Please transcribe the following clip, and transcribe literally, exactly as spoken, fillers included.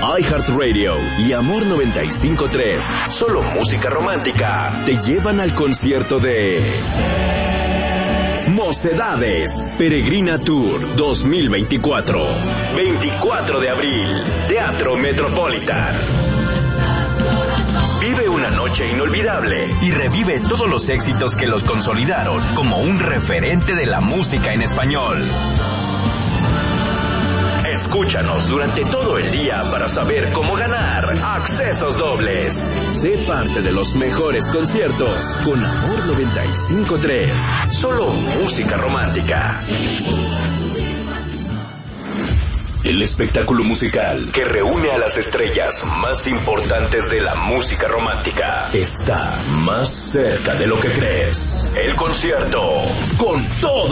iHeartRadio y Amor noventa y cinco punto tres, solo música romántica, te llevan al concierto de Mocedades Peregrina Tour dos mil veinticuatro. veinticuatro de abril, Teatro Metropolitan. Vive una noche inolvidable y revive todos los éxitos que los consolidaron como un referente de la música en español. Escúchanos durante todo el día para saber cómo ganar accesos dobles. Sé parte de los mejores conciertos con Amor noventa y cinco punto tres. Solo música romántica. El espectáculo musical que reúne a las estrellas más importantes de la música romántica está más cerca de lo que crees. El concierto con todo